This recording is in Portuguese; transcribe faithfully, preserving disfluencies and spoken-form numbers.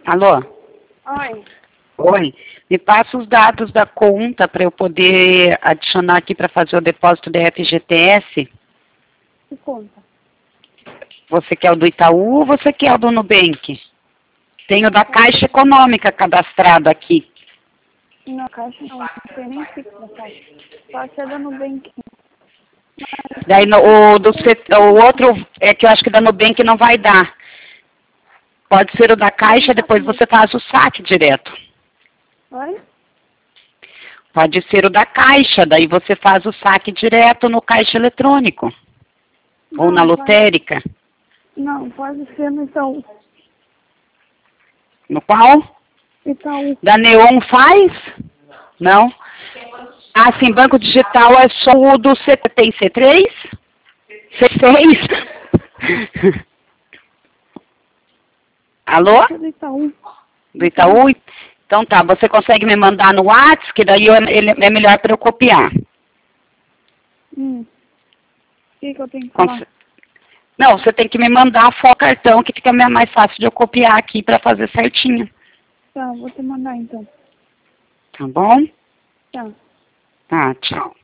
Alô? Oi. Oi. Me passa os dados da conta para eu poder adicionar aqui para fazer o depósito da F G T S. Que conta? Você quer o do Itaú ou você quer o do Nubank? Tem o da Caixa Econômica cadastrado aqui. Não, caixa não. Não tem nem fixo da caixa. Só ser da Nubank. Daí no, o, do, o outro é que eu acho que da Nubank não vai dar. Pode ser o da Caixa, depois você faz o saque direto. Oi? Pode ser o da Caixa, daí você faz o saque direto no caixa eletrônico. Não, Ou na pode- lotérica. Não, pode ser no Itaú. No qual? Itaú. Da Neon faz? Não? Ah, sim, banco digital é só o do C. Tem C três? C seis? Alô? Pode ser do Itaú. Do Itaú? Então tá, você consegue me mandar no WhatsApp, que daí eu, ele, é melhor para eu copiar. Hum. O que, que eu tenho que Cons- falar? Não, você tem que me mandar só o cartão, que fica mais fácil de eu copiar aqui para fazer certinho. Tá, vou te mandar então. Tá bom? Tá. Tá, tchau.